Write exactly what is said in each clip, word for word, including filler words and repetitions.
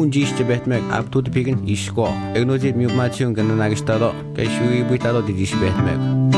un dziś ciebetmek ab tu pigen isko. Egnozit miu macion gan nagistado. Kay shui buitado di dziś betmek.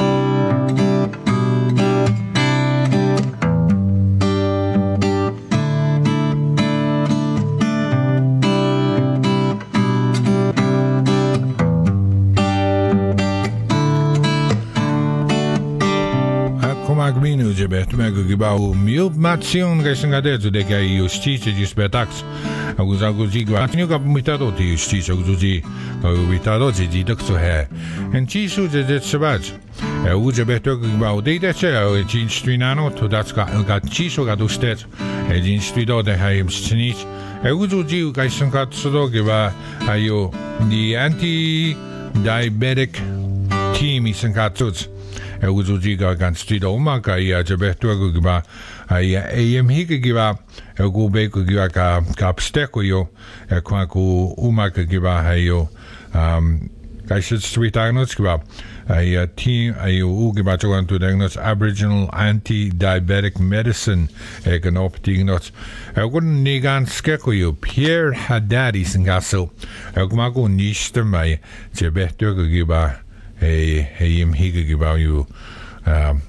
Agminu jebet mego gibau miup mation gasengadezu de kai justitie dispetax agus aguzi gwa tinu ga mitado ti justitie aguzi agu mitado ji di dokso he en chisu de de sabaj e u jebet gibau de de che e chin strinano to datska ga chisu ga dustet e jin strido de haim snich e uzu ji gasengat sodo giba ayo the anti diabetic team isengatsuts e uzujiga gan stido maka ia jebehtu giba ia em hige giba e go be ko giba ka ka psteko yo e kwa ku umaka giba hayo um gaishit street diagnosis giba ia team ayo u giba to to diagnose Aboriginal anti-diabetic medicine e ganopti not e gun nigan skeko yo Pierre Haddad isengaso e kuma go nishter mai jebehtu giba Hey, hey, im hige gibau you, um,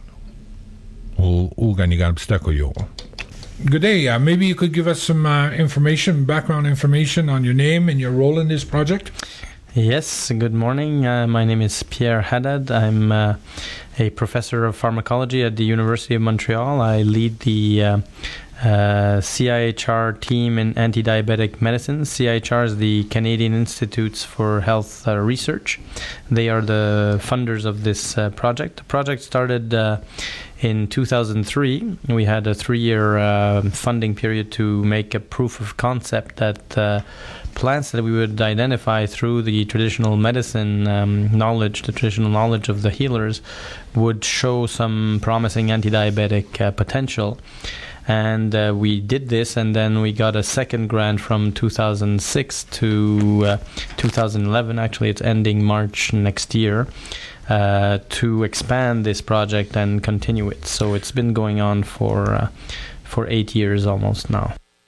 uganigan yo. Good day. Uh, maybe you could give us some uh, information, background information on your name and your role in this project. Yes. Good morning. Uh, my name is Pierre Haddad. I'm uh, a professor of pharmacology at the University of Montreal. I lead the uh, Uh, C I H R team in anti-diabetic medicine. C I H R is the Canadian Institutes for Health uh, Research. They are the funders of this uh, project. The project started uh, in two thousand three. We had a three-year uh, funding period to make a proof of concept that uh, plants that we would identify through the traditional medicine um, knowledge, the traditional knowledge of the healers, would show some promising anti-diabetic uh, potential. And uh, we did this, and then we got a second grant from two thousand six to uh, two thousand eleven. Actually, it's ending March next year, uh, to expand this project and continue it. So it's been going on for uh, for eight years almost now.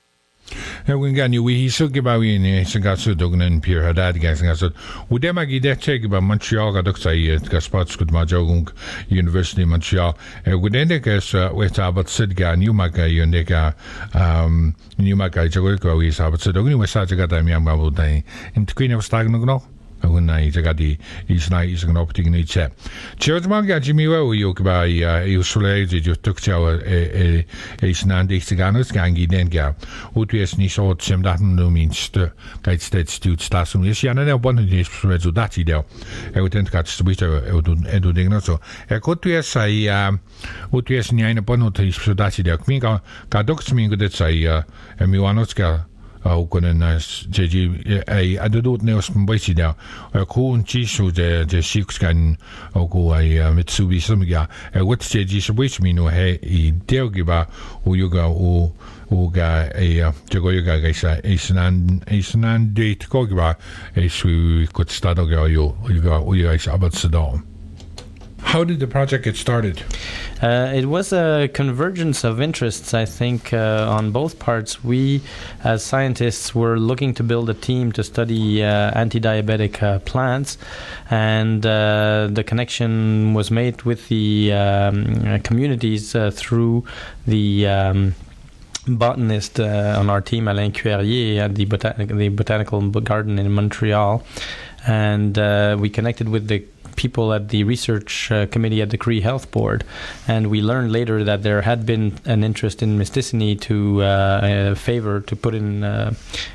When you we so giba we in Singasu Dognan Pierre Haddad Gasangasot, Udema Gide check about Montreal Gadoxai at Gaspots good Majogung University Montreal, Gudendekas with Abbott Sidga, Newmaka, Yundeka, um, Newmaka, Jogoko, is Abbott Sidogni, was Sajagata Miamabu Day, in Queen of Stagno. When I Jagadi is night is an opportunity chat. Church Manga Jimmy Well, you by you solid, you took chow a Snandi Siganos Gangi Denga, who to us niche or some that no means to guide state student Stasum. Yes, I never wanted this to that idea. I would tend to catch the Twitter, Edu Dignoso. A good to us, I um, would to us nine upon notice to that idea. Minga Gadox Mingo that say, and Miwanoska. Au kunnen J G ai adodot neos mbisi da ko chisu de de six kan au ko ai Mitsubishi sumga what J G switch me no he I deogiba o yoga o o ga ai jago yoga gaisa isnan isnan date ko giba ai su could start go yo yoga o yoga is about sedom. How did the project get started? Uh, it was a convergence of interests, I think, uh, on both parts. We, as scientists, were looking to build a team to study uh, anti-diabetic uh, plants, and uh, the connection was made with the um, communities uh, through the um, botanist uh, on our team, Alain Cuerrier, at the, botan- the Botanical Garden in Montreal, and uh, we connected with the people at the research uh, committee at the Cree Health Board, and we learned later that there had been an interest in Mysticiny to uh, uh, favor, to put in uh,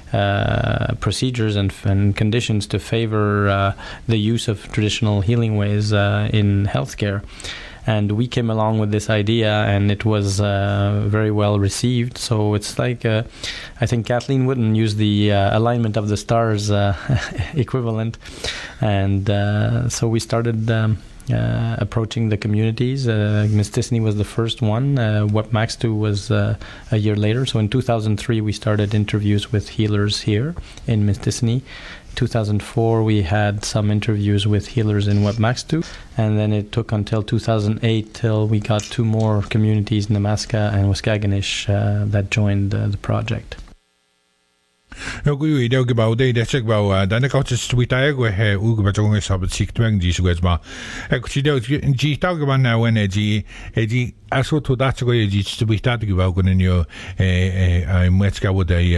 uh, procedures and, and conditions to favor uh, the use of traditional healing ways uh, in healthcare. And we came along with this idea, and it was uh, very well received. So it's like, uh, I think Kathleen Wooden used the uh, alignment of the stars uh, equivalent. And uh, so we started um, uh, approaching the communities. Uh, Mysticiny was the first one. Uh, Wepmaxtu was uh, a year later. So in two thousand three, we started interviews with healers here in Mysticiny. two thousand four, we had some interviews with healers in Wepmaxtu, and then it took until two thousand eight till we got two more communities, Namaska and Waskaganish, uh, that joined uh, the project. Eu gu i deu gebau de de check bau da na kaut is tweet ai go he u go batong is hab sik twang ji sugas ma e ku ti deu ji ta go na when e ji e ji aso to da go e ji to be ta go bau go nyo e e ai met ga wo de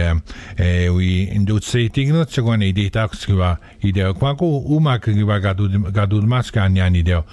e we indo se tigno se go ne de ta go ba i deu kwa ko u ma ke ga ga du ga du mas ka nya ni deu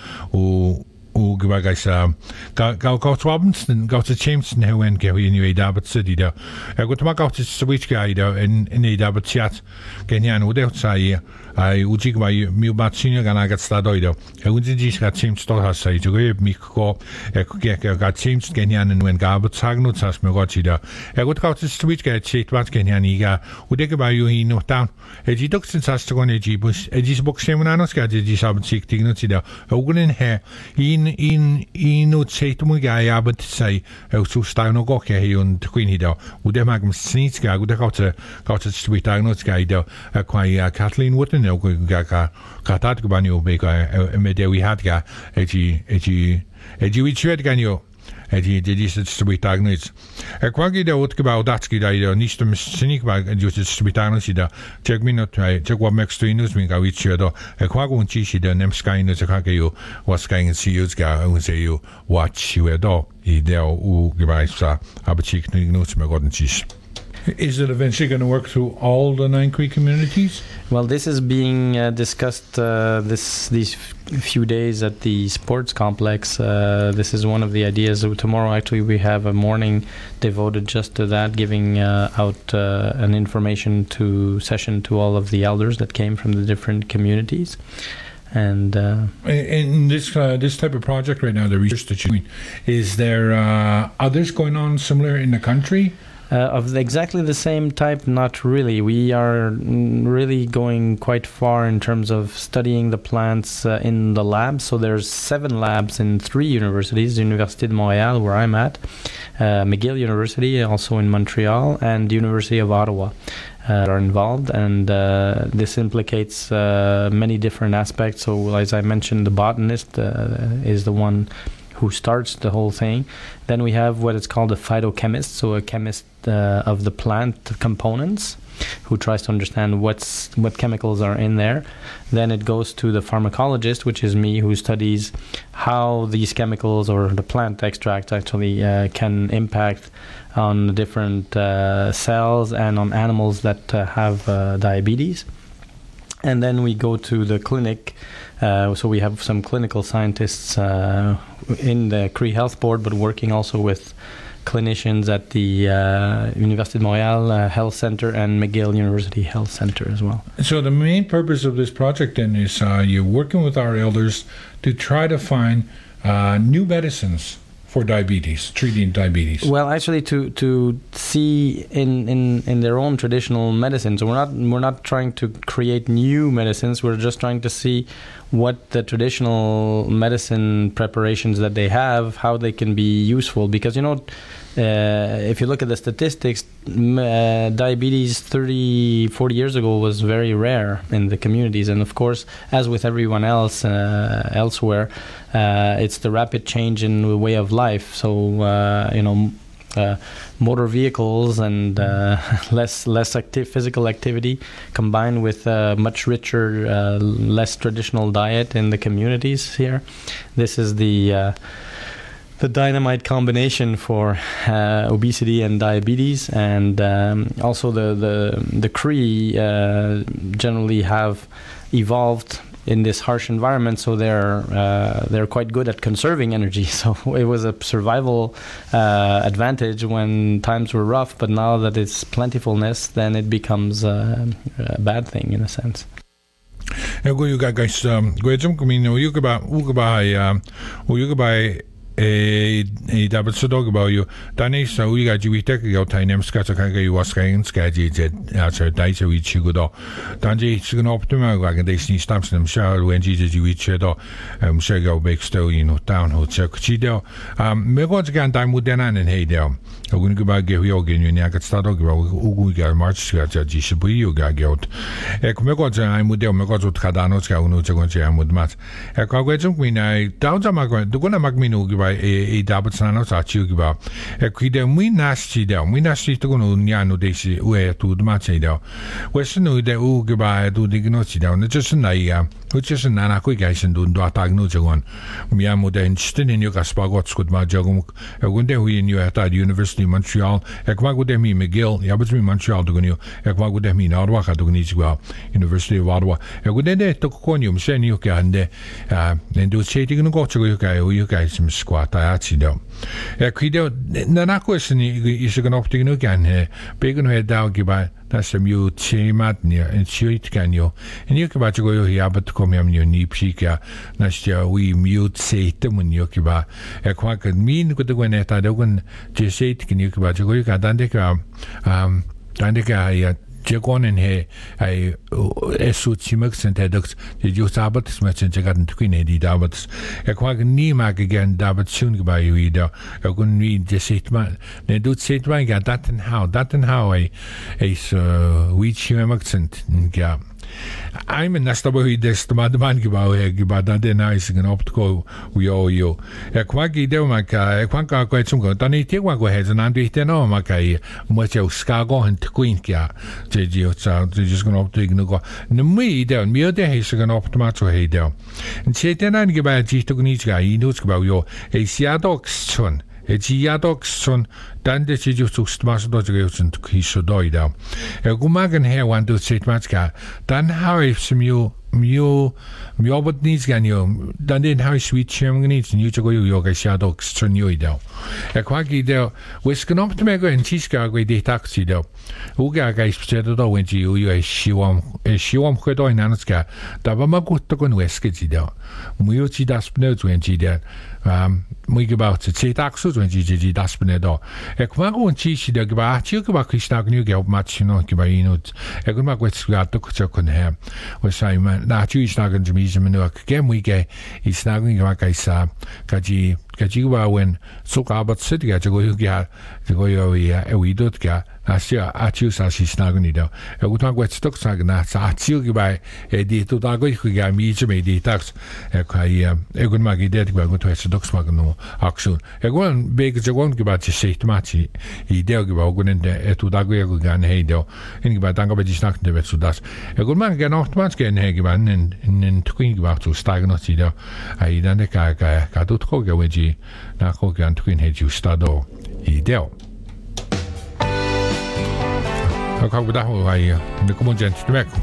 u o gyfagais gael gael Robinson gael y Jameson hewen gael i ni wedi abod sydd i da e gwyd yma gael y swyt gael i da yn neud abod tiat gen ian o dewt sa i ai wdig mai miw mat senior gan agad stad oed o e wyd yn jys gael James Storhas sa i dwi'n gwyb mi go e gael James gen ian yn wen gael abod sagnwyd sas mewn god i da e gwyd gael y swyt gael tiat bat gen ian i gael wdig yma yw hi nhw dawn e di dwg sy'n sas tagon e di bwys e di sbwg sy'n mwyn anos gael e di sabod sig dignod i da e wyd yn he un un un o teit mwy gai abod sai ew sw stawn o goch e hi o'n twyn hi daw wyd yma gym snit gael wyd gael y gael y swyt diagnod gael daw e kwai Kathleen Wooden ew gael gael dad gyban yw beg e medew i had gael e di e di e di wyd siwed gan yw e di di di sydd swyt diagnod e kwa gyd ew wyd gybaw datgi da i daw nis dim synig ba e di wyd swyt diagnod i daw teg minut teg wad mex dwi'n nws mi'n gael wyd siwed o e kwa gwn ti si daw nem sgain nws e kwa gael yw was sgain yn si yw's gael ewn se yw wat siwed o i daw w gybaw sa abatik nws mi'n god yn tis. Is it eventually going to work through all the Nine Creek communities? Well, this is being uh, discussed uh, this these f- few days at the sports complex. Uh, this is one of the ideas. So tomorrow, actually, we have a morning devoted just to that, giving uh, out uh, an information to session to all of the elders that came from the different communities. And uh, in this uh, this type of project right now, the research that you're doing, is there uh, others going on similar in the country? Uh, of the, exactly the same type, not really. We are really going quite far in terms of studying the plants uh, in the labs. So there's seven labs in three universities, the Université de Montréal, where I'm at, uh, McGill University, also in Montreal, and the University of Ottawa. Uh, are involved, and uh, this implicates uh, many different aspects. So, as I mentioned, the botanist uh, is the one who starts the whole thing. Then we have what is called a phytochemist, so a chemist uh, of the plant components, who tries to understand what's what chemicals are in there. Then it goes to the pharmacologist, which is me, who studies how these chemicals or the plant extract actually uh, can impact on different uh, cells and on animals that uh, have uh, diabetes. And then we go to the clinic. Uh, so we have some clinical scientists uh, in the Cree Health Board, but working also with clinicians at the uh, Université de Montréal uh, Health Center and McGill University Health Center as well. So the main purpose of this project then is uh, you're working with our elders to try to find uh, new medicines for diabetes, treating diabetes. Well, actually, to to see in, in, in their own traditional medicines, we're not we're not trying to create new medicines. We're just trying to see what the traditional medicine preparations that they have, how they can be useful. Because, you know, uh, if you look at the statistics, uh, diabetes thirty, forty years ago was very rare in the communities. And of course, as with everyone else uh, elsewhere, uh, it's the rapid change in the way of life. So, uh, you know, Uh, motor vehicles and uh, less less active physical activity combined with a much richer, uh, less traditional diet in the communities here. This is the uh, the dynamite combination for uh, obesity and diabetes, and um, also the the the Cree uh, generally have evolved in this harsh environment, so they're uh, they're quite good at conserving energy. So it was a survival uh, advantage when times were rough, but now that it's plentifulness, then it becomes uh, a bad thing in a sense. Ja, go you guys um go jump come in you go ba u go ba um you go ba e e double so dog about you dani so we got you we take your time ska ka ga you was going ska ji je so dai so we chu go do dan ji su no optima ga ga dei stamps them show when ji ji we che do um so go big still you know down ho check chi do um me go ga dan mu den an hey do go go ba ge yo ge you nya ga sta do go u gu ga march ga ji shi bu you ga ge ot e come go ja ai mu de me go zo ka da no ska u no che go che am mat e ka go jum we nai down ja ma go do go na mag mi no ba e dapat sana sa chiu ki ba e ki de mi nasti de mi nasti to no nya no de si we tu de ma che de we se no de u ki ba tu de no chi de no just na ya 我就是拿那个改成都多大弄这个，我们没得人知道你有个什么个出嘛？这个我我那会你在 University Montreal， 我看过的米 McGill， 也不是米 Montreal 这个呢，我看过的米那瓦卡这个呢，这个 University of Ottawa， 我那那这个可能我们现在有个人的啊，人都设定那个这个有个有个什么 squat 大家知道，我看到那那个是你一是个 opting 那个呢，别个那到几把。Dat is een thema en zoiets kan je. En je kan je ook hier bij komen je niet niet psycha. Dat je we mute zitten moet je ook bij. Ik kwam het min goed gewoon net dat ook een je zit kan je bij je ook dan denk ik um dan denk ik je gewoon en hij hij is zo chimik zijn dat je je sabat is met zijn jagat te kunnen die dabat. Ik kwam niet maar again dabat zoen bij je hier. Ik kon niet je zit maar nee doet zit maar ja dat en how dat en how hij is wie chimik zijn ja. I'm in nesta boy des de man gebouw he gebouw dat de nice gaan op te go we all you ja kwak idee maar ka kwak ka kwet zum dan niet ik wou het en aan dit no maar ka moet je skago en te queen ja je je zou je just gaan op te go no me idee meer de he gaan op te maar zo he daar en zit dan aan gebouw je toch niet ga je nooit gebouw jo he sia doks schon het ja doks schon dan de je就zoekt maar dat je het kies zo dooi daar ik kom maar een her want dat zit maar ka dan hou ik some you mio mio wat niet gaan je dan den hou sweet chim niet nu te go je ga sia doks schon je daar ik kwak idee wist knop te maken en tis ga go de taxi daar hoe ga ga spesielt dat want je je shiwam shiwam goed in aan het ga dat we maar goed te kunnen wesken daar moet je zie dat spneut want je daar um moet je bouwt het zit axels want je zie dat spneut daar ik maar gewoon zie dat gebouw je gebouw is nou nu op match nog gebouw in het ik kom maar goed gaat ook zo kunnen hebben we zijn maar dat je is nou een beetje meer ook geen moet je is nou een gebouw is dat je dat je gebouw en zo gaat zit je go je gaat go je ja we doet ga als je atjes als je snel niet daar ik moet maar goed stuk zeggen na atjes gebouw die tot daar go je ga meer mee die tax ik ga je ik moet maar idee ik moet het stuk maken no actie ik wil een beetje gewoon gebouw je zegt maar idee gebouw gewoon en tot daar go je gaan heen daar en gebouw dan ga je snakken de wet zo dat ik wil maar gaan nog maar gaan heen gebouw en en twin gebouw zo stijgen nog zie daar hij dan de ga ga ga doet go go je na go gaan twin het je stado idee ik hoop dat we hij de community te werken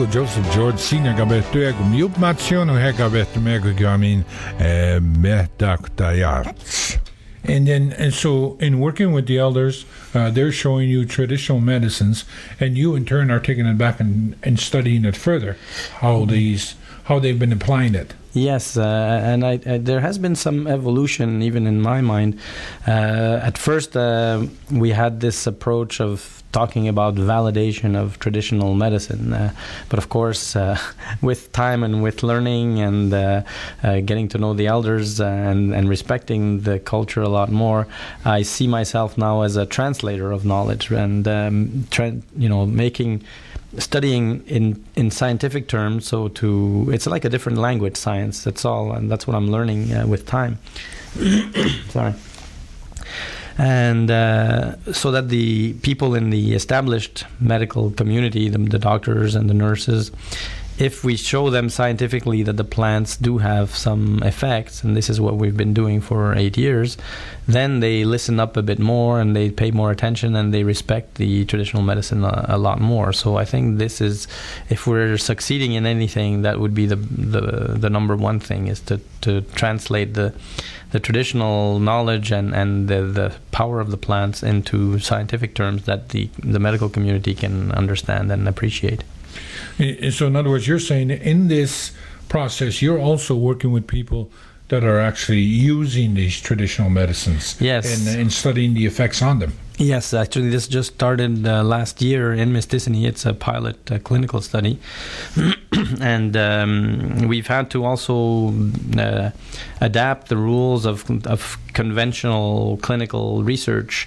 Michael Joseph George Senior gabet tuegu miupmatsion u hegabet megu gamin medaktayats. And then, and so, in working with the elders, uh, they're showing you traditional medicines, and you, in turn, are taking it back and, and studying it further, how these, how they've been applying it. Yes, uh, and I, I, there has been some evolution, even in my mind. Uh, at first, uh, we had this approach of talking about validation of traditional medicine, uh, but of course, uh, with time and with learning and uh, uh, getting to know the elders and, and respecting the culture a lot more, I see myself now as a translator of knowledge and um, tra- you know making. Studying in, in scientific terms, so to it's like a different language, science. That's all, and that's what I'm learning uh, with time. Sorry. And uh, so that the people in the established medical community, the, the doctors and the nurses, if we show them scientifically that the plants do have some effects, and this is what we've been doing for eight years, then they listen up a bit more and they pay more attention and they respect the traditional medicine a, a lot more. So I think this is, if we're succeeding in anything, that would be the the, the number one thing, is to, to translate the the traditional knowledge and, and the, the power of the plants into scientific terms that the, the medical community can understand and appreciate. So in other words, you're saying in this process, you're also working with people that are actually using these traditional medicines. Yes. And, and studying the effects on them. Yes, actually this just started uh, last year in Mistissini. It's a pilot uh, clinical study. And um, we've had to also uh, adapt the rules of, of conventional clinical research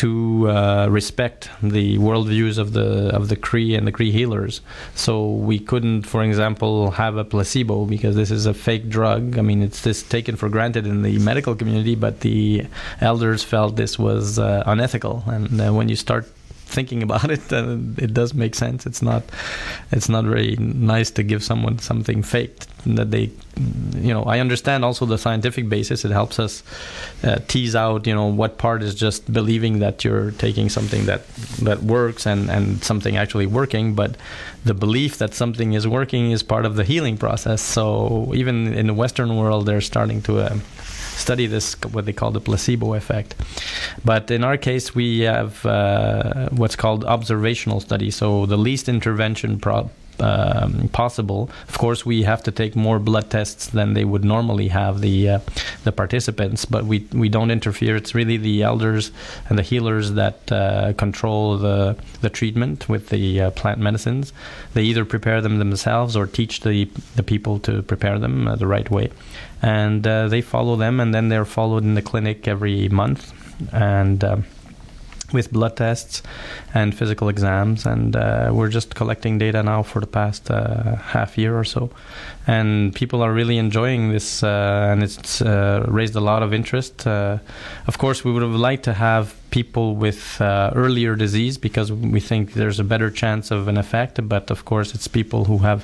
to uh, respect the worldviews of the of the Cree and the Cree healers. So we couldn't, for example, have a placebo because this is a fake drug. I mean, it's this taken for granted in the medical community, but the elders felt this was uh, unethical. And uh, when you start thinking about it, uh, it does make sense. It's not, it's not very nice to give someone something faked that they, you know. I understand also the scientific basis. It helps us uh, tease out, you know, what part is just believing that you're taking something that that works and and something actually working. But the belief that something is working is part of the healing process. So even in the Western world, they're starting to Uh, study this, what they call the placebo effect. But in our case, we have uh, what's called observational study, so the least intervention pro- um, possible. Of course, we have to take more blood tests than they would normally have, the uh, the participants, but we we don't interfere. It's really the elders and the healers that uh, control the the treatment with the uh, plant medicines. They either prepare them themselves or teach the the people to prepare them uh, the right way. And uh, they follow them, and then they're followed in the clinic every month, and um, with blood tests and physical exams. And uh, we're just collecting data now for the past uh, half year or so, and people are really enjoying this, uh, and it's uh, raised a lot of interest. Uh, of course, we would have liked to have people with uh, earlier disease because we think there's a better chance of an effect, but of course it's people who have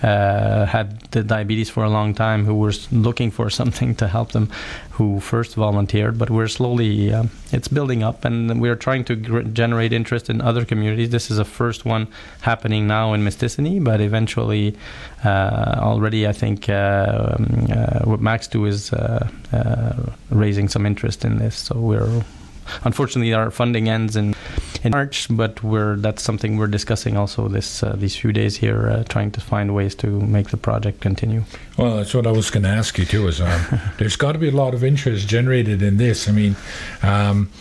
uh, had the diabetes for a long time who were looking for something to help them who first volunteered. But we're slowly, uh, it's building up, and we're trying to gr- generate interest in other communities. This is a first one happening now in Mistissini, but eventually uh, already I think uh, um, uh, what Max do is uh, uh, raising some interest in this. So we're Unfortunately, our funding ends in, in March, but we're that's something we're discussing also this uh, these few days here, uh, trying to find ways to make the project continue. Well, that's what I was going to ask you too. Is um, there's got to be a lot of interest generated in this. I mean, um,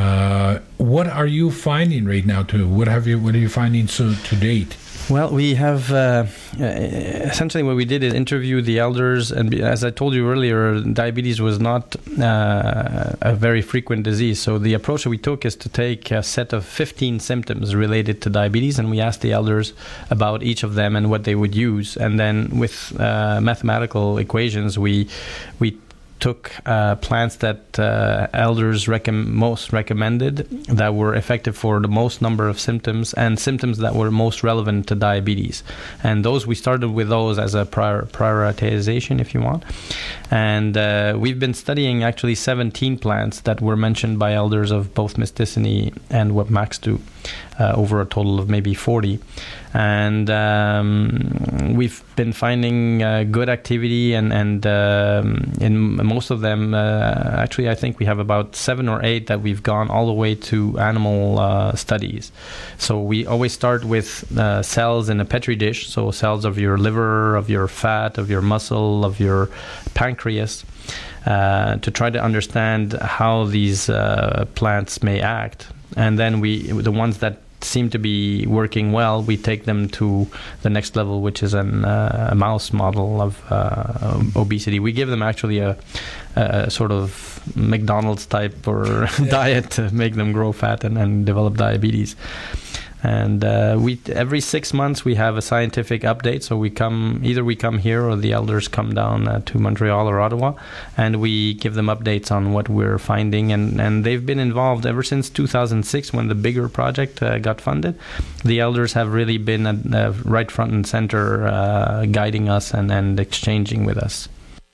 uh, what are you finding right now? Too? What have you? What are you finding so to date? Well, we have uh, essentially what we did is interview the elders, and as I told you earlier, diabetes was not uh, a very frequent disease. So the approach that we took is to take a set of fifteen symptoms related to diabetes, and we asked the elders about each of them and what they would use, and then with uh, mathematical equations, we we took uh, plants that uh, elders recomm- most recommended, that were effective for the most number of symptoms, and symptoms that were most relevant to diabetes. And those, we started with those as a prior prioritization, if you want. And uh, we've been studying actually seventeen plants that were mentioned by elders of both Mysticiny and Webmaxtu, uh, over a total of maybe forty. And um, we've been finding uh, good activity, and, and um, in most of them, uh, actually I think we have about seven or eight that we've gone all the way to animal uh, studies. So we always start with uh, cells in a petri dish, so cells of your liver, of your fat, of your muscle, of your pancreas, uh, to try to understand how these uh, plants may act. And then we, the ones that seem to be working well, we take them to the next level, which is an, uh, a mouse model of uh, obesity. We give them actually a, a sort of McDonald's type or diet to make them grow fat and, and develop diabetes. And uh, we every six months we have a scientific update. So we come either we come here or the elders come down uh, to Montreal or Ottawa, and we give them updates on what we're finding. And, and they've been involved ever since two thousand six, when the bigger project uh, got funded. The elders have really been at, uh, right front and center, uh, guiding us and, and exchanging with us.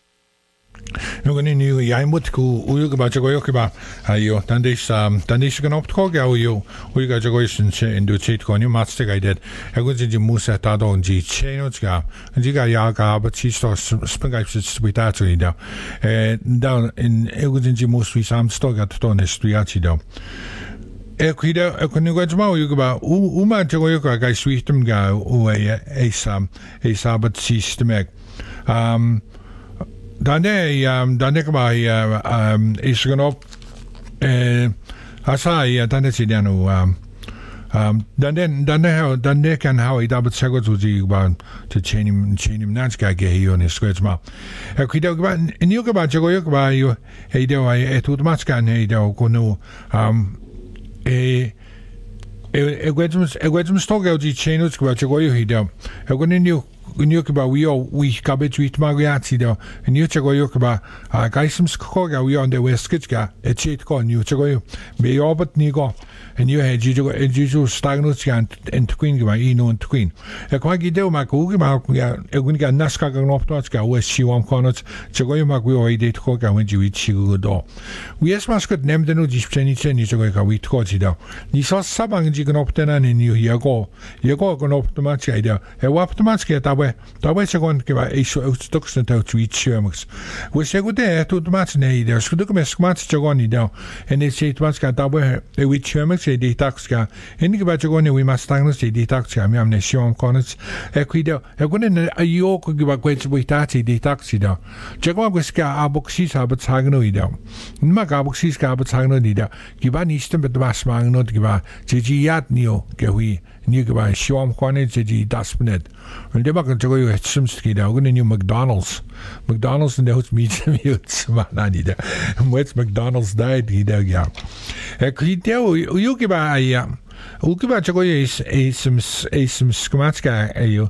Nugan ni I mut ku uyu ba jago yok ba ayo tandis um tandis gan opt ko ga uyu uyu ga jago sin che indu chit ko ni matste ga det ego ji musa ta don ji cheno ga ji ga ya ga ba chi sto spinga sit with that to ida eh down in ego ji mus we sam sto ga to ne stuiaci do e kuida e kun go jma uyu ba u ma jago yok ga switum ga u e e sam e sabat system um Dan um dan ik bij um is er op eh asai dan het dan um um dan dan dan dan dan kan how dat het zeggen zo die gewoon te change change nans ga ge hier in squares maar ik weet ook wel in ieder geval je ook wel je hij doet hij het doet maar kan hij doet kon um eh ik weet hem ik weet hem stok uit die channels wat je gooi hij doet ik kon in Unyukiba we all we cabbage with Mariati do and you chago yokuba a gaisums koga we on the west kitska a cheat con you chago be obat nigo and you had you and you stagnus and queen giba ino and queen a quagi do ma kugi ma ya egunika naska gan optotska west she won conot chago ma we oi date koga when you eat you do we as mas could name the no dispeni cheni chago ka we tkoji do ni so sabang ji gan optena ni you yago yago gan optomatska ida e optomatska ta Daarbij gewoon dat is ook stukjes uit zoiets schumers. We zeggen dat het doet maar nee, dus we doen met squats gewoon niet dan. En het zit wat gaat daarbij uit schumers die taxka. En ik weet gewoon we maar staan die taxka. We hebben een show kan het. Ik weet dat. Ik kon een ook gebaat kwijt bij dat die taxi dan. Gewoon we ska aboxis hebben zeggen nooit dan. Maar aboxis hebben zeggen nooit dan. Gebaat niet met was maken nooit gebaat. Ze jiat nieuw gewi. Nieuw gebaat show kan het ze die das net. En dat maakt toch ook het soms gedaan. Ook een nieuw McDonald's. McDonald's en dat meet me uit. Maar nou niet. Met McDonald's diet gedaan ja. Ik weet dat ook gebaat ja. Ook gebaat toch ook is is is is schematica ayo.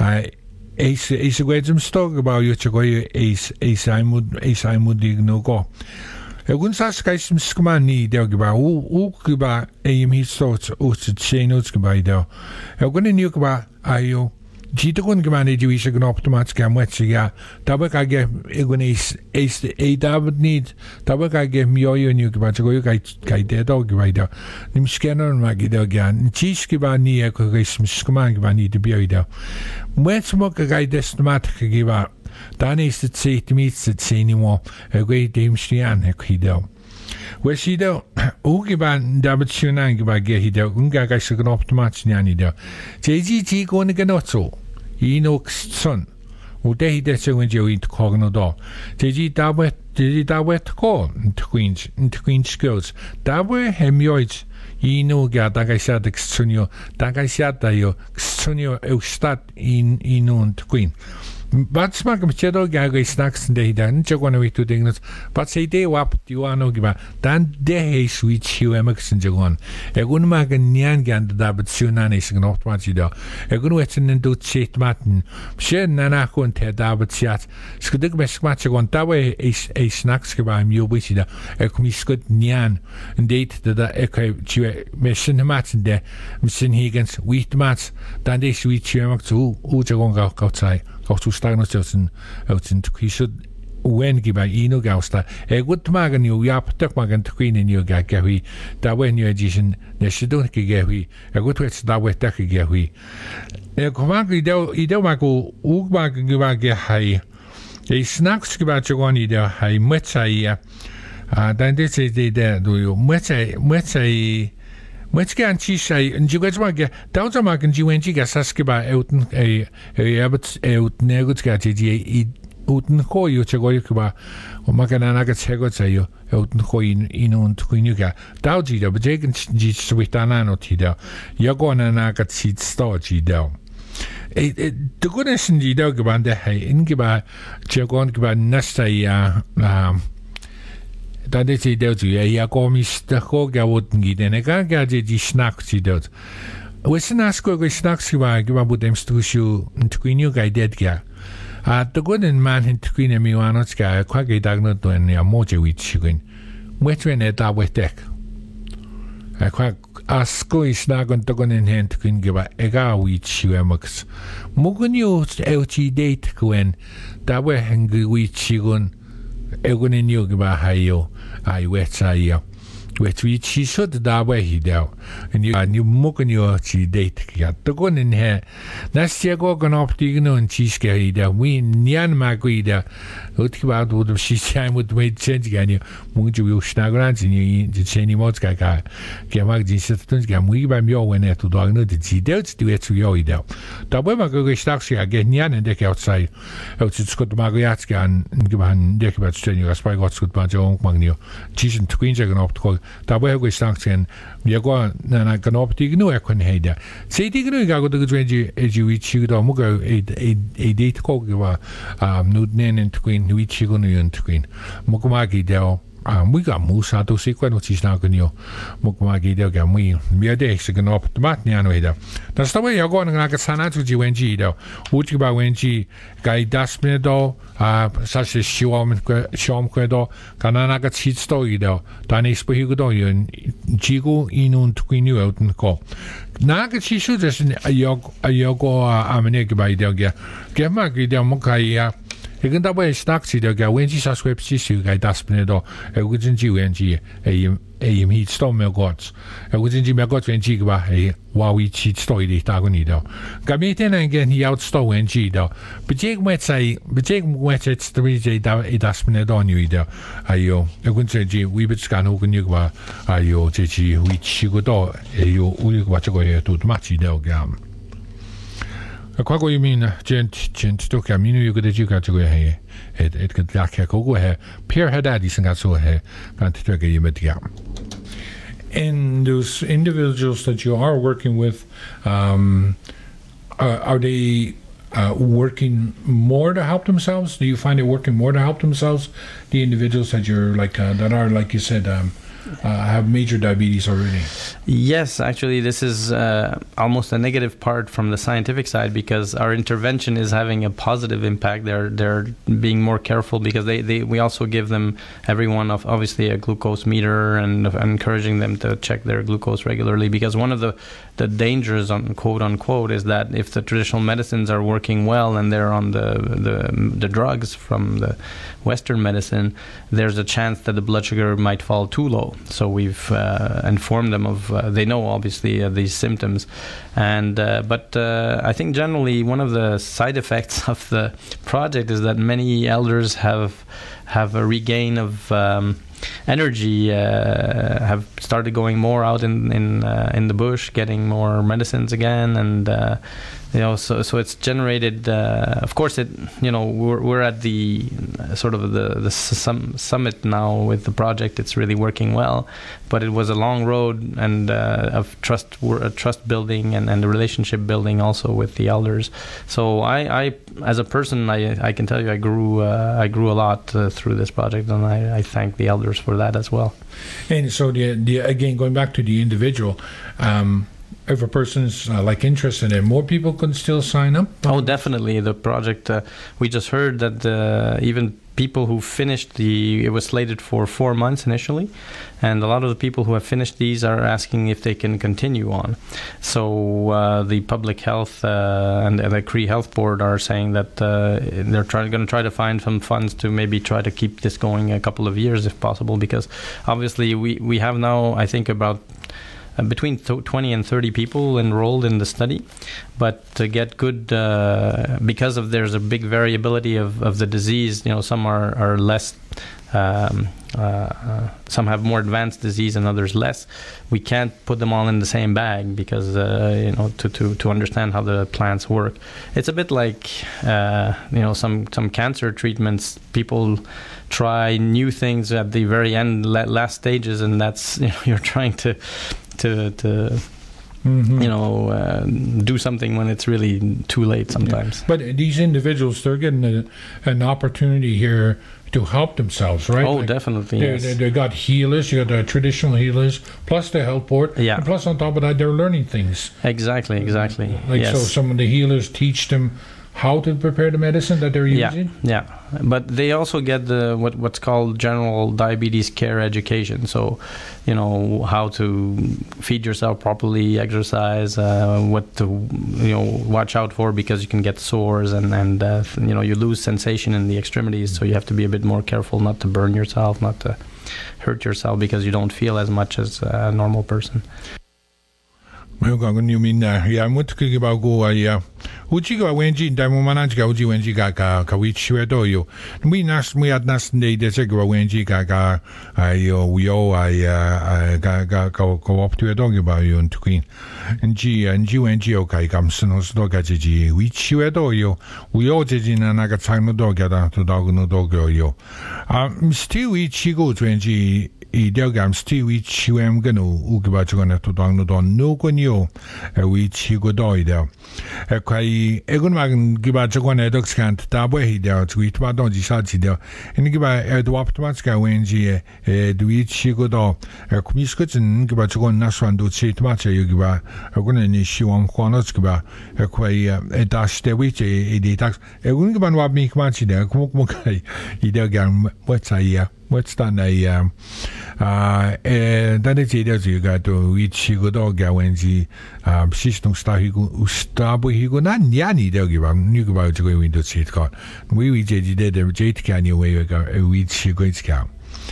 Is is ook iets stok about je toch ook is is hij moet is hij moet die no go. Ik wil zeggen dat je misschien niet dat je hoe hoe je een iets soort uit het channels gebouwd hebt. Ik wil niet dat ayo. Jito kun gimana di wisa kun optimat ska mwetsi ya. Taba kage egun is is e david need. Taba kage mioyo ni giba chago kai kai de dog giba da. Nim scanner ma gida gan. Chis giba ni e ko ris skman giba ni de bioida. Mwets mo kai destmat giba. Dan is het zet mit het sinimo. E gwe dem stian e kido. Wesido ugiban david shunan giba ge hido unga ga sgun optimat ni do. Jeji ji gon genotso. Inox son. U de hide se when you eat cogno do. Jeji dawe jeji dawe ko twins twins skills. Dawe hemioid ino ga daga shat extunio daga shat da yo extunio eustat in inun twin. But smak am chedo gaga snacks de dan jagona we to things but say de wap you ano giba dan de he sweet chu emax in jagon e gun mag nyan gan da but sunan is not what you do e gun wetin do chet maten shen nana kun te da but chat skudig mes match gon da we is a snacks giba am you wisi da e kum is good nyan and date da e kai chu mission maten de mission higens wheat mats dan de sweet chu emax u u jagon ga outside auch zu stark noch sind sind kisud when giba ino gausta e gut magan you yap tak magan twin in you ga gawi da when you edition ne shidon ki gawi e gut wet da wet tak gawi e komag ide ide mago ug mag giba ge hai e snacks giba jogon ide hai metsai a dan de se de do you metsai metsai Met gaan chi say en ju gats mag daut mag en ju en ji gas saskiba outen e e abet out negut gat ji outen ko ju che go ba o mag na na gat sego say ju outen ko in in und kuinu ga daut ji da begen ji switana no ti da ja go na na gat sit sto ji da e de gonessen ji da gebande hey in geba che gon geba nasta ya da de se de ju ya komis de ko ga wotn gide ne ga ga de di snack si dot wesen asko go snack si wa ga bu dem stu shu ntquinu ga de ga a de gonen man hin tquine mi wa not ga kwa ga dag no do en ya mo je wi chigun wetren e da wetek a kwa asko is na gon to gonen hen tquin ga e ga wi chi emax mo gon yo e chi date kwen da we hen wi chigun egun in you giba hayo ai wetsa ya wet we chi so da we hi da and you and you muken you chi date ya to gon in he na sia go gon op ti no chi ske hi da we nyan ma go da ut ki ba do shi sai mut we change ga ni mu ju yu shna gran ji ni ji cheni mo ga ga ke ma ji se tun ga mu ba mi o we ne to do no de ji de tu et yo i da da we ma go go sta sia ga nyan en de ke outside out zu skot ma go yat gan geban de ke ba steni ga spai got skot ba jo mag ni ji sin twin ja gan op to da we go sta sia mi go na na gan op ti no e kon he da se ti no ga go de ju e ju i chi do mo go e e date ko ga um no nen en twin we chi go no en twin mo ko ma gi de a muy ga musa to si kwano ci sna gnio mo ma gi de ga muy mi de se gno op mat ni ano ida da sta we ya go na ga sana tu ji wen ji do u ti ba wen ji ga das me do a sa se shiom shiom ko do kana na ga ci sto ida da ni spo hi go do yin ji go in un tu ni outen ko na ga ci shu de a yo a yo go a mene ga ba ida ga ga ma gi de mo ka ya e gan da we snack si da ga wen ji sa script si su ga das me do e go jin ji wen ji e e mi sto me gots e go jin ji me gots wen ji ga e wa wi chi sto i da go ni do ga mi ten en gen hi out sto wen ji do be je met sai be je met it three j da e das me do ni do ayo e go jin ji wi bit scan o go ni ga ayo je ji wi chi go do e yo u ga cha go e tu ma chi do ga qua go you mean gent gent to ka minu you go de ju ga go he et et ga la ka go he Pierre Haddad is ga so he kan te ga you met ga and those individuals that you are working with um uh, are they uh, working more to help themselves? Do you find it working more to help themselves, the individuals that you're like uh, that are like you said um Uh, have major diabetes already? Yes, actually, this is uh, almost a negative part from the scientific side because our intervention is having a positive impact. They're they're being more careful because they, they we also give them everyone of obviously a glucose meter and encouraging them to check their glucose regularly because one of the the dangers on quote unquote is that if the traditional medicines are working well and they're on the the the drugs from the Western medicine, there's a chance that the blood sugar might fall too low. So we've uh, informed them of, uh, they know obviously uh, these symptoms. And uh, but uh, I think generally one of the side effects of the project is that many elders have have a regain of um, energy, uh, have started going more out in in uh, in the bush, getting more medicines again, and uh, You know, so so it's generated. Uh, of course, it. You know, we're we're at the uh, sort of the the sum, summit now with the project. It's really working well, but it was a long road and uh, of trust, uh, trust building and and the relationship building also with the elders. So I, I as a person, I I can tell you, I grew uh, I grew a lot uh, through this project, and I, I thank the elders for that as well. And so the the again going back to the individual. Um, If a person's uh, like interested in, more people can still sign up. Oh, definitely. The project. Uh, we just heard that uh, even people who finished the. It was slated for four months initially, and a lot of the people who have finished these are asking if they can continue on. So uh, the public health uh, and the Cree Health Board are saying that uh, they're trying going to try to find some funds to maybe try to keep this going a couple of years if possible, because obviously we we have now I think about. Uh, between th- twenty and thirty people enrolled in the study, but to get good, uh, because of there's a big variability of, of the disease, you know, some are, are less, um, uh, uh, some have more advanced disease and others less. We can't put them all in the same bag because, uh, you know, to, to, to understand how the plants work. It's a bit like, uh, you know, some, some cancer treatments, people try new things at the very end, last stages, and that's, you know, you're trying to, to to mm-hmm. you know uh, do something when it's really too late sometimes. Yeah. But these individuals, they're getting a, an opportunity here to help themselves, right? Oh, like definitely. They, yes. they, they got healers, you got the traditional healers, plus the health board, yeah. and plus on top of that, they're learning things. Exactly, exactly. Like yes. so, some of the healers teach them how to prepare the medicine that they're yeah, using. Yeah, but they also get the what what's called general diabetes care education. So, you know, how to feed yourself properly, exercise, uh, what to you know watch out for because you can get sores and and uh, you know you lose sensation in the extremities. So you have to be a bit more careful not to burn yourself, not to hurt yourself because you don't feel as much as a normal person. Mä kun you mean ja mut kiki ba go ja uchi go wenji da mo manage ga uchi wenji ga ka ka wi chwe do yo mi nas mi at nas ne de se go wenji ga ga ayo yo ai ga ga ka ko op tu do ba yo en tukin en ji en ji wenji o kai kam sno sto ga ji ji wi chwe do yo wi yo ji ji na na ga chang no do ga da to do no do go yo a still wi chi go wenji I diagam sti wi chiwem gano u giba chugana to dang no don no konyo wi chi go do ida e kai egun magen giba chugana dox kant ta bo hi da twi twa don ji sa ji da en giba e do optimat ka wen ji e du wi chi go do e kumis ko chen giba chugana na swan do chi twa che yu giba egun ni shi wam khwana giba e kai e da ste wi che e di tax egun giba no mi kma chi da ku ku kai I diagam what's a what's done a um uh eh that is it you got to which you go ga when ji um system sta higo ustabo higo na nya ni de gi ba ni go ba go windows sheet got we we je de de je can you we go which you going to count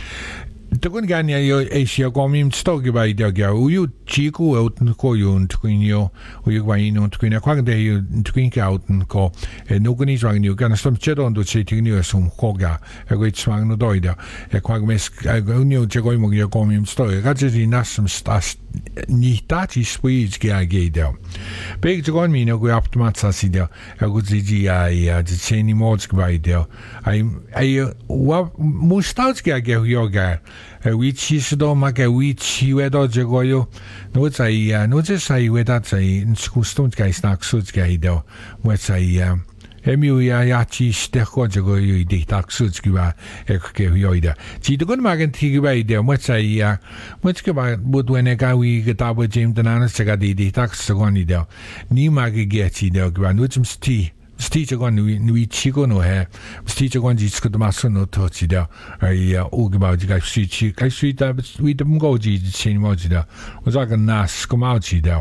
to kun ga nya yo asia go mi sto gi ba de ga u yu chi ku out ko yu n twin yo u yu ba inu twin a kwang de yu twin ka out ko e no kun is wrong you gonna stum che don do che ti ni sum ko ga e go swang no do ida e kwang mes go ni je go mo gi go mi sto ga je di nasum stas ni tati sweets ga ga de big to go mi no go up to matsa si de e go ji ji ai a je che ni mo ga ba de ai ai wa mu stats ga ga yo ga which is do ma ga which we do je go yo no sai no je sai we da sai skustum ga snack so ga do we sai emu ya ya chi ste ko je go yo di tak so ga e ke yo ida ji do gon ma gan ti ga ida we sai ya we ga ba bud we ne ga wi ga ta bo jim dana se ga di di tak so go ni do ni ma ga ge chi do ga no chim sti Steve gon nui nui chigo no he Steve gon ji sku ma so no to chi da ai o ge ba ji ga shi chi ga shi da we de mo ji chi mo ji da was like a nas come out chi da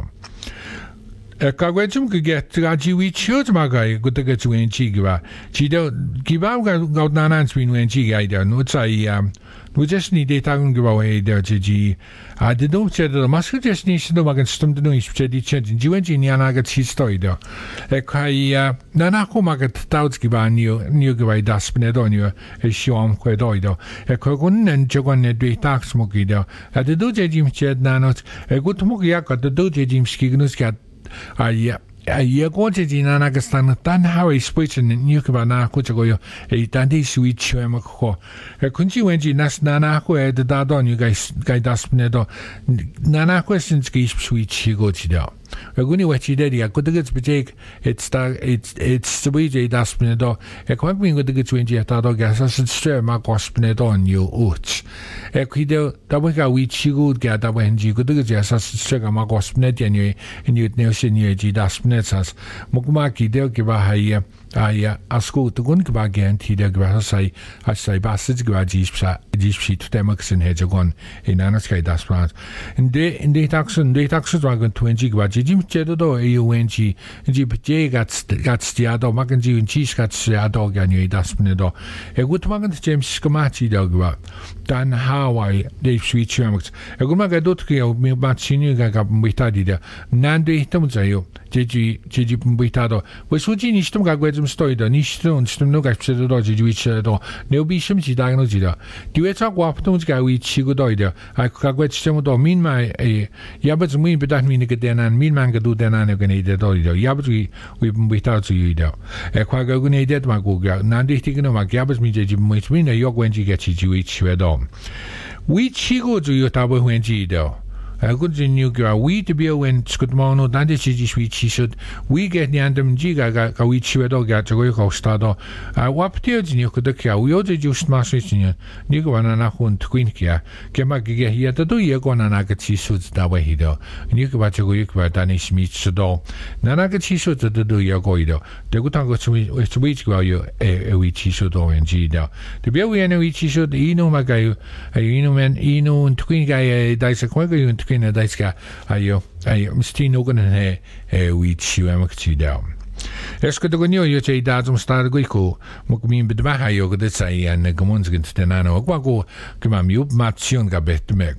e ka gwe chum ge get ga ji wi chu ma ga go de ge chu en chi ge ba chi da gi ba ga ga na nan swin wen chi ga da no sai we just need data gun give away there ji a de do che de ma su just ni do ma gan stum de no is che di che ji wen ji ni ana ga chi stoi da e kai na na ko ma ga tauts gi ba ni ni ge vai das ne do ni e shom ko do do e ko gun nen che gon ne de tax mo gi da a de do je ji che na no e gut mo gi ya ka de do je ji ski gnus ga a 也过这几年那个上单还会speech你可把那过这个哟，诶，当地 switch 嘛可，诶，kun ci wengi nas na na ko e da do ni gai gai das ne do na na ko sin ski switch go ci da. E guni we ci de ya ko de gets bijek it's da it's it's switch das ne do e ko mi go de gets wengi da do ga sa stre ma ko spne do ni ut. E ki de da we ga wi ci go ga da wengi go de gets sa stre ga ma ko spne de ni ni ne sin ni ji das ne sas mo ma ki de ke ba hai ai ascolto con che va gente da gra sai sai basta gra gipsa gipsi to them in hedge gon in anaskai das plant in de in de taxon de taxon dragon twenty gra jim chedo do e ung ji je gat gat stiado magen ji un chis gat stiado ganyo das do e gut magen james skamachi da gra dan hawaii de switch max e gut magen dot ke mi bacini ga ga mitadi da nan de hitam zayo jeji jeji mitado we suji ni stum ga gwezum story da nicht und stum no gach psedo do ji wich do ne obi shim ji da no ji da di we cha gwa ptum ji ga wi chi go do da ai ka gwet stem do min mai e ja bet min bedat min ge den an min man ge do den an ge ne de do da ja bet wi wi bi ta ji da e kwa ga go ne de ma go ga nan di ti no ma ga bet mi je ji mi min ne yo gwen ji ge chi ji wi chi we do wi chi go ju yo ta bo wen ji da a good new girl we to be when skutmono dan de chi chi chi should we get the andam jiga ga ga we chi do ga go ko stado a waptio ji ko de ka we o de just ma shi ni ni go na na hun twin kia ke ma ge hi ta do ye go na na ga chi should da we hi do ni ko ba go ye ko da ni shi chi do na na ga chi should de do ye go i do de go ta go chi we chi go yo e we chi should do en ji da de be we en we chi should i no ma ga i no men i no twin ga da se ko go Kina Daiska, ayo, ayo, Mistino gonna he, eh, we chew em to down. Escotogonio, you say that some star guico, Mukmin Bedmaha yoga the say and the Gomons against the Nano, Quago, come on, you matching a bet to make.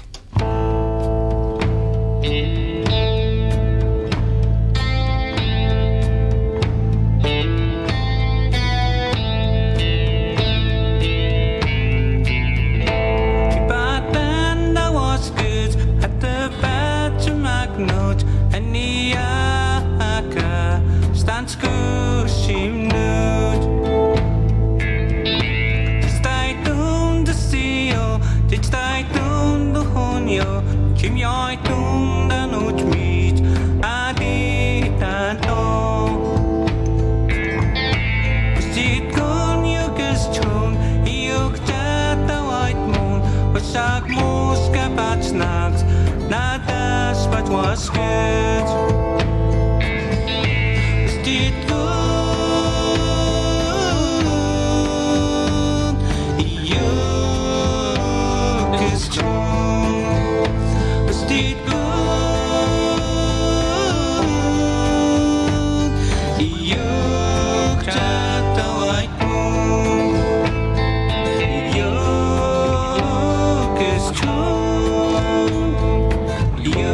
Was good. Was did good. You is true. Was did good. You got the white moon. You is true. You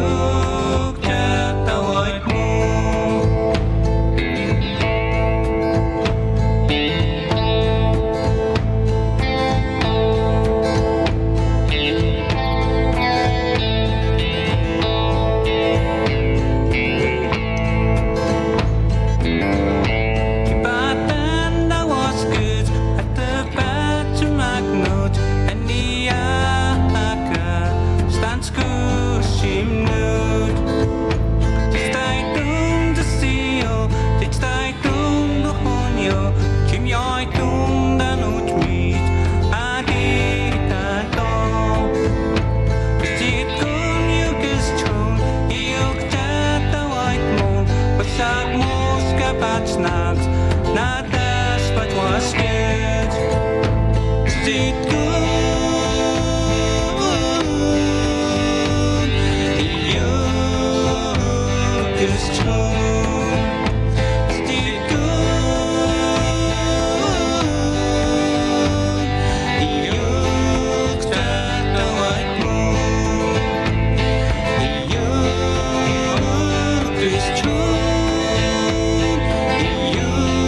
You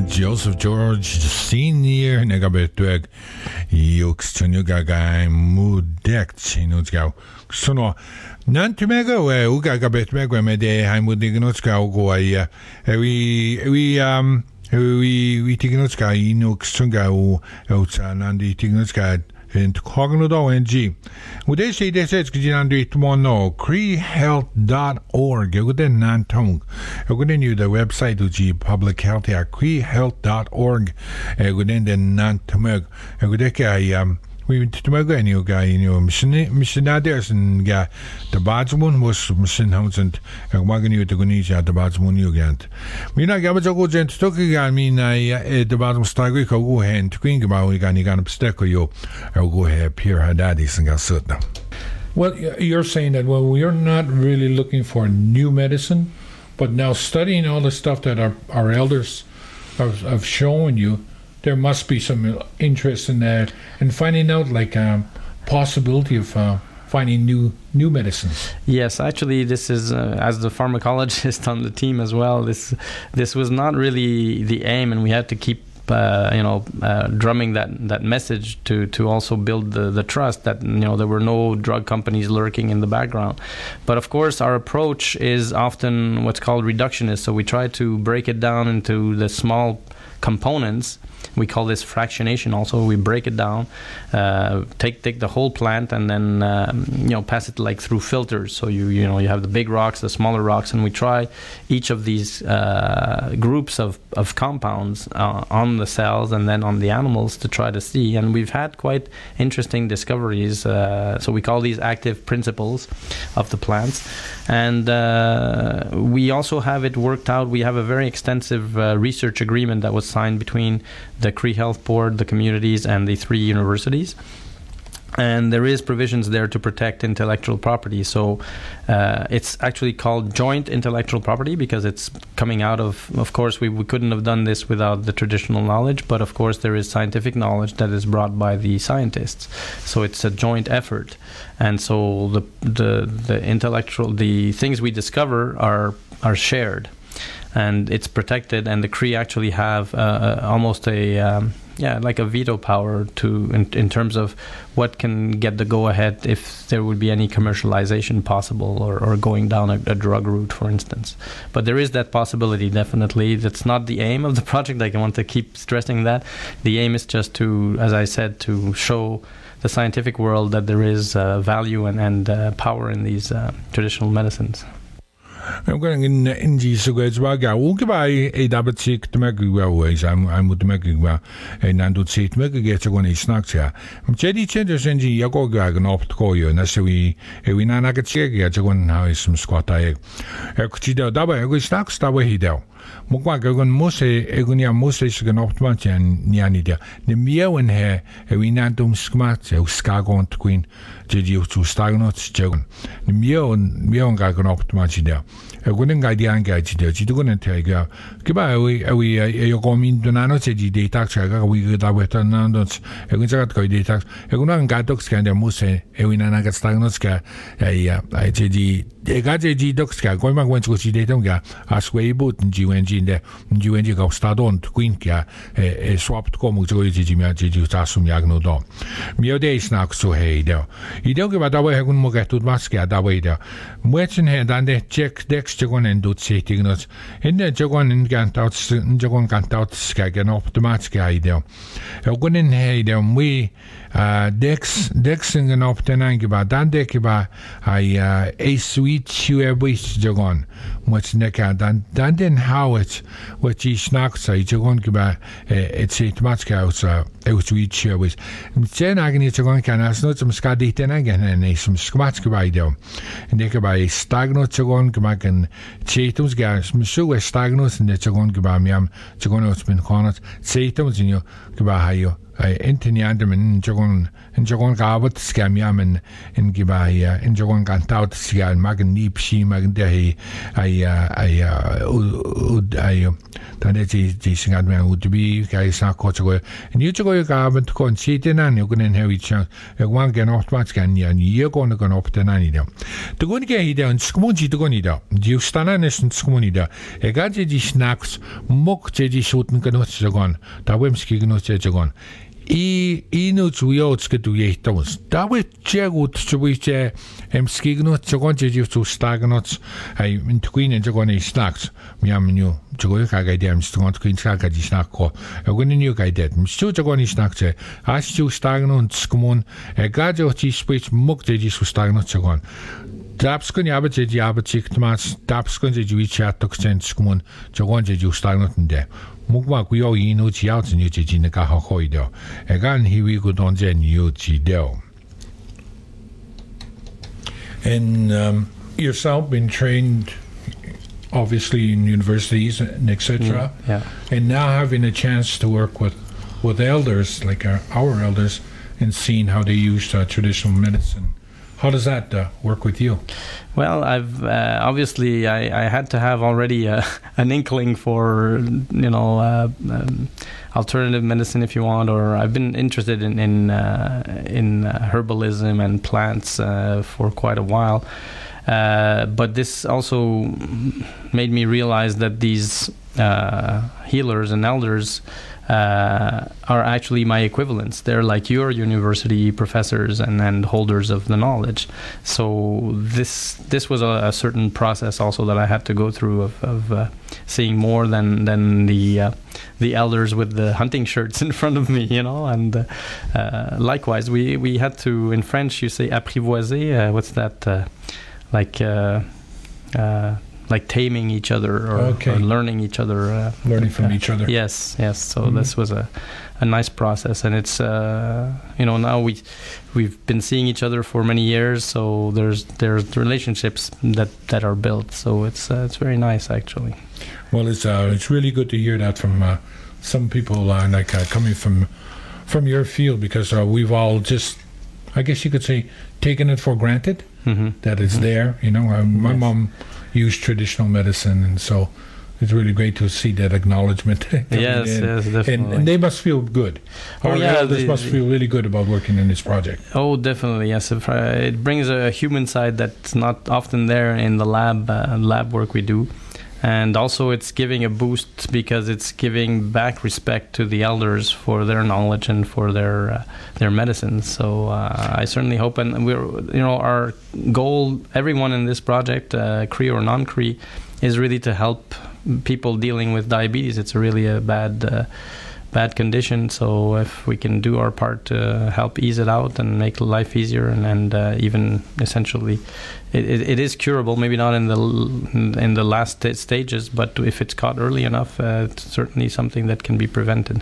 Joseph George Senior Negabetweg Yux Tunugagai Mudek Chinuzgao Sono Nantumega Uga Gabetmega Mede Haimudignotska Ugoia we we um we we Tignotska Inux Tunga Outa Nandi Tignotska in Cognodo N G. Would they say this is Gianandri Tumono, cree health dot org, a good Nantung. A good new the website of G Public Health at cree health dot org, a good in the Nantumeg, a good guy, um, we went to Mega and you guy, you know, missionaders and guy, the Badsmoon was Mission Housand, and wagon you to Gunisha, the Badsmoon you get. We not give a good gent to I mean, I the bottom stagger go ahead to Queen about we got a stick or you, I'll go ahead, Pierre Haddadis and got certain. Well, you're saying that, well, we're not really looking for new medicine, but now studying all the stuff that our, our elders have, have shown you, there must be some interest in that and finding out like um, possibility of uh, finding new new medicines. Yes, actually, this is uh, as the pharmacologist on the team as well. This this was not really the aim, and we had to keep uh, you know uh, drumming that that message to to also build the the trust that you know there were no drug companies lurking in the background. But of course, our approach is often what's called reductionist. So we try to break it down into the small components. We call this fractionation. Also, we break it down, uh, take take the whole plant, and then um, you know pass it like through filters. So you you know you have the big rocks, the smaller rocks, and we try each of these uh, groups of of compounds uh, on the cells and then on the animals to try to see. And we've had quite interesting discoveries. Uh, so we call these active principles of the plants, and uh, we also have it worked out. We have a very extensive uh, research agreement that was signed between the Cree Health Board, the communities, and the three universities. And there is provisions there to protect intellectual property. So uh, it's actually called joint intellectual property because it's coming out of, of course, we, we couldn't have done this without the traditional knowledge, but of course there is scientific knowledge that is brought by the scientists. So it's a joint effort. And so the the, the intellectual, the things we discover are are shared. And it's protected, and the Cree actually have uh, uh, almost a um, yeah, like a veto power to in, in terms of what can get the go-ahead if there would be any commercialization possible or, or going down a, a drug route, for instance. But there is that possibility, definitely. That's not the aim of the project. Like, I want to keep stressing that. The aim is just to, as I said, to show the scientific world that there is uh, value and, and uh, power in these uh, traditional medicines. I'm going in Inji Sugaga, Ukibai, a double tick to make ways. I'm I'm with the making a Nando seat, make a get to one snacks here. Jedi changes in the Yagoga and opt call you, and that's we a winana get check at one house some squat egg. A cuchida double a snacks that way he dealt. Mugwagon Mose, Egunia Moses can optimate and Nianida. The meow in here, a winandum smat, a scagon to queen, Jedi to stagnots, Jogan. The meow and meow gagon optimate there. A good idea and guide there. You don't take a goodbye. We are going to nano Jedi tax. We get our wetter nandots. A good idea tax. A good one got dogs can the Mose, a winanaga stagnotska, a Jedi. A Gaji doxka, going back when to see Datonga, as way boot and G N G in there, G N G of Stadon to Quinca, a swapped comu to Jimia Tasum Yagno dom. Mio day snack so hey there. You don't give a double Hagun Moga to Masca that way there. Wetchen head and the check dex Jagon and do sitting notes. In the Jagon and Gant out, Jagon Gant out skag and up the Matska idea. A good in hey there, we. Uh, Dex Dexing up the Nangiba, Dan Dekiba, I uh, a sweet chew a wish Jagon, what's Neka, Dan Dan Howard, what he snacks, I Jagon Giba, it's a Matskaus, a sweet chew wish. Jen Agni Jagon can ask not some Scadi and again, and a some Squatskiba idea. And they can buy a stagnot Jagon Gabak and Chatum's gas, Monsieur Stagnos and the Jagon Gibamiam, Jagonos been cornered, Chatum's in you, Gibahayo. ay intinianda men jogon jogon gabat scam yamen in gibaya in jogon gantaut sial magen nipsi magen de ay ay ay tane ti ti singad me udbi kai sa ko jogo ni jogo gabat kon sitena ni gonen hewi chang wan gen oftmals gan ya ni gon gon optena ni da to gon ge ide on skmunji to gon ida di stana nesen skmunida e gaje di snacks mok je di shuten genutzt jogon da wemski genutzt jogon I inu zujotsky tu jej tomus. Dawe czegut czubicie em skignut, czegon je tu stagnut, ai intuine czegon i snacks. Miam niu czego ka idea mi stąd kuin ska di snacko. Ogun niu ka idea. Mi stu czegon i snackce. As tu stagnut skumun, e gajo ti spich muk je di su stagnut czegon. Dabskun ja bet je aber chikt mas, dabskun je ju chat tok sen skumun, czegon je ju stagnut nde. Mugma kuyo inu chiao zinyu chi jina ka ha hoi deo. E gan hiwi ku don jen yu chi deo. And um, yourself been trained, obviously, in universities and et cetera. Mm, yeah. And now having a chance to work with, with elders, like our, our elders, and seeing how they use uh, traditional medicine. How does that uh, work with you? Well, I've uh, obviously I, I had to have already uh, an inkling for you know uh, um, alternative medicine, if you want, or I've been interested in in, uh, in herbalism and plants uh, for quite a while. Uh, but this also made me realize that these uh, healers and elders uh, are actually my equivalents. They're like your university professors and, and holders of the knowledge. So this this was a, a certain process also that I had to go through of, of uh, seeing more than than the uh, the elders with the hunting shirts in front of me, you know. And uh, uh, likewise, we we had to, in French you say apprivoiser. Uh, what's that? Uh, like. Uh, uh, like taming each other or, okay. or learning each other. Uh, learning from uh, each other. Yes, yes. So Mm-hmm. this was a, a nice process, and it's uh, you know now we we've been seeing each other for many years, so there's there's relationships that, that are built. So it's uh, it's very nice actually. Well, it's uh, it's really good to hear that from uh, some people uh, like uh, coming from from your field, because uh, we've all just, I guess you could say, taken it for granted Mm-hmm. that it's there. You know, uh, my Yes. mom used traditional medicine, and so it's really great to see that acknowledgement. coming Yes, in. yes, definitely. And, and they must feel good. Oh, Our yeah, elders the- must feel really good about working in this project. Oh, definitely, yes. If, uh, it brings a human side that's not often there in the lab uh, lab work we do, and also it's giving a boost because it's giving back respect to the elders for their knowledge and for their uh, their medicine. So uh, I certainly hope, and we're you know our goal, everyone in this project, uh, Cree or non-Cree, is really to help people dealing with diabetes. It's really a bad. Uh, bad condition, so if we can do our part to help ease it out and make life easier, and, and uh, even essentially it, it, it is curable, maybe not in the l- in the last st- stages, but if it's caught early enough, uh, it's certainly something that can be prevented.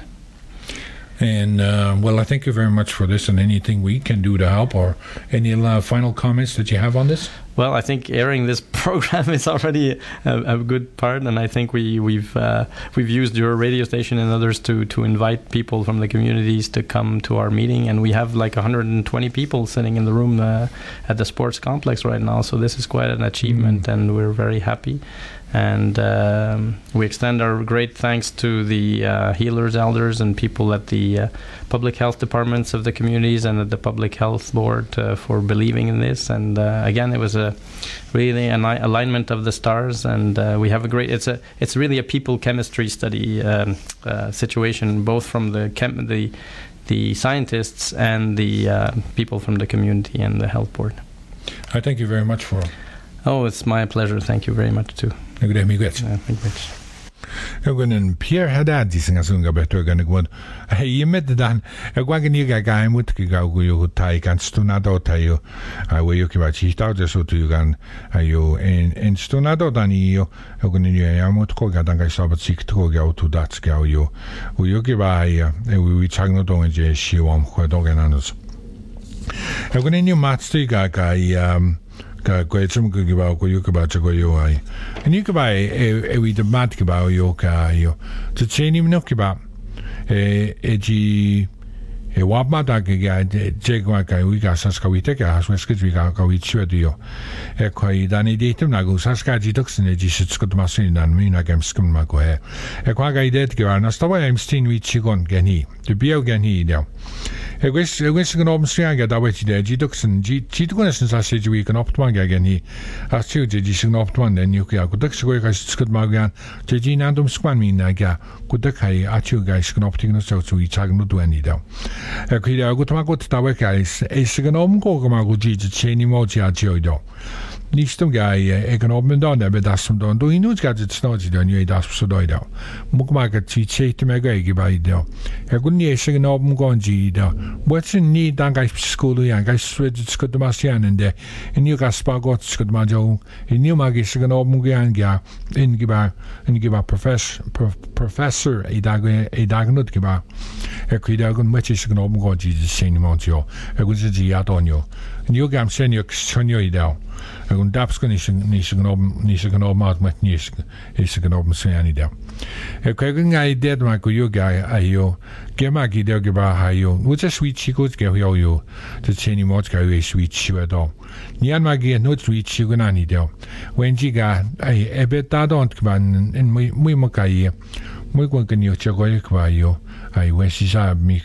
And, uh, well, I thank you very much for this, and anything we can do to help, or any uh, final comments that you have on this? Well, I think airing this program is already a, a good part, and I think we, we've uh, we've used your radio station and others to, to invite people from the communities to come to our meeting, and we have like one hundred twenty people sitting in the room uh, at the sports complex right now, so this is quite an achievement, Mm. and we're very happy. And um, we extend our great thanks to the uh, healers, elders, and people at the uh, public health departments of the communities and at the public health board uh, for believing in this. And uh, again, it was a really an i- alignment of the stars, and uh, we have a great. It's a it's really a people chemistry study um, uh, situation, both from the chem- the the scientists and the uh, people from the community and the health board. I thank you very much for Oh, it's my pleasure. Thank you very much too. a good amiguet. Uh, thank you much. Egunen Pierre Haddad singa sunga beto gan gwon. Hey yemet dan egwagen yiga ga mut ki ga gu tai kan stunado tayo. I we yoki ba chi tao de so tu gan ayo en en stunado dan yo egunen yo ya mut ko ga dan ga so ba sik to ga tu dat ga yo. We yoki ba ya e we we chang no dong je shi wam ko do gan anos. Egunen yo mat sti ga ga um ka ko chum ko gi ba ko yo ka ba cha ko yo ai. And you could buy a we the mad about your car, you to chain him no kiba. E G e wapmata ke ga je kwa ka wi ga sas ka wi te ka has ke wi ga ka wi chue dio e ko i dani de tum na go sas ka ji tok sne ji sit skut ma sin dan mi na gam skum ma ko e e kwa ga ide ke na sta wa im stin wi chi gon gen hi de bio gen hi dio e wis e wis gan om sia ga da wi ji de ji tok sin ji ji tok sin sa se ji wi kan optman ga gen hi as chu ji ji sin optman den yu ka ko tok so ga skut ma gan je ji na dum skwan mi na ga ko tok hai a chu ga skun optik no so so i chag no du ani dio e ko ida go tama ko ta wa ka is e sin om ko ga ma go ji ji che ni mo ji a ji dio Nistum gai e kan op men dan be das som dan do i nu gaat het snodje dan je das so doi da muk ma ka chi che te me gai ge bai da e kun nie se gan op mo gon ji da wat se ni dan gai skolu ya gai swed skot de masian en de en you gas spa got skot ma jo en you ma ge se gan op mo gan ga in ge ba in ge ba professor professor e da e da gnut ge ba e ku da gun machi se gan op mo gon ji se ni mo jo e kun se ji ya donio en you gam se ni xonio i da e kun daps kun is ni se gan op ni se gan op ma met ni is se gan op se ani da e ku kun ga i de ma ku you ga ayo ge ma gi de ge ba ayo wo je sweet chico ge yo yo de se ni mo ga yo sweet chico da ni an ma ge no sweet chico na ni da wen ji ga ai e be ta don kban en muy muy mo kai muy kun kan yo che go ye kwa yo ai we si sa mi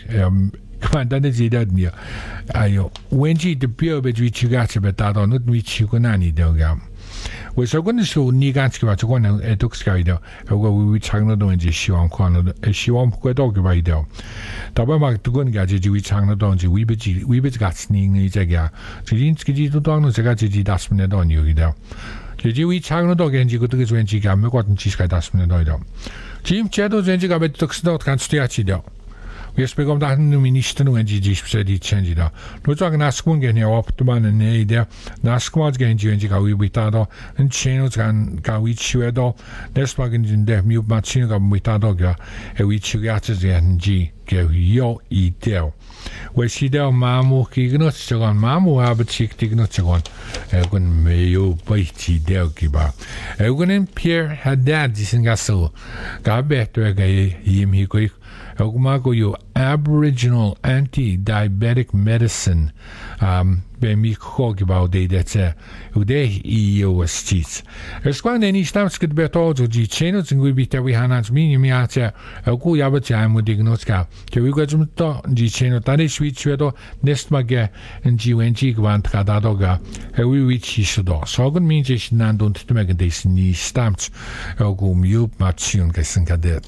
Kwan dan is dat nie. Ayo, when ji de bio be ji ga che be ta do no mi chi ko na ni de ga. We so gon so ni ga chi ba cho gon e dok ska ide. E go we we chang no do ji shi wang kwan no e shi wang ko do ge ba ide. Da ba ma tu gon ga ji ji we chang no do ji we be ji we be ga sni ni je ga. Ji rin ski ji do do no je ga ji ji das me do ni ide. Ji ji we chang no do ge ji go de ge ji ga me ko ji ska das me do ide. Ji im che do je ji ga be dok sto kan stia chi do. We speak of that new minister no G G said he changed it. No talk naskun gen ya optimal and ne idea. Naskwas gen ji en ji ga wi bitado and channels gan ga wi chwedo. Des wagen in der mu machine ga bitado ga e wi chwata gen ji ge yo idea. We see der mamu ki gnot chagon mamu ha bchik tignot chagon. E gun me yo bai ti der giba. E gun en Pierre Haddad disingaso. Ga beto ga yim hi ko Ogumago yo Aboriginal anti-diabetic medicine um be mi khog about de dat u de I O S T. Es kwam en istam skit beto zo ji cheno zingui bita wi hanans mi mi acha ogu ya ba cha mo diagnoska. Ke wi gajum to ji cheno tare switch wedo nest mage en ji wen ji gwant kada doga e wi wi chi sudo. So gun mi je nan don te mege des ni stamts ogu mi up machun gesen kadet.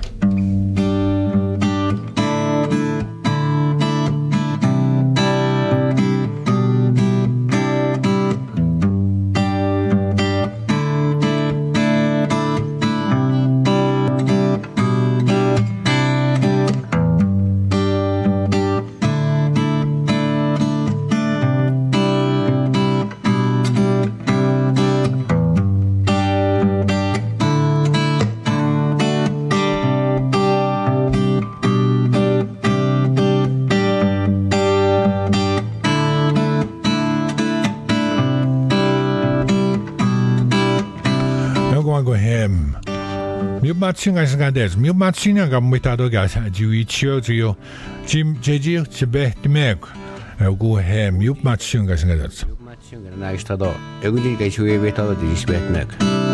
Matching as gades mi matching ga mitado ga ji wi chio ji jim jeji chbe tmek go he mi matching ga gades matching ga na istado e gu ji ga chue betado di sbetnek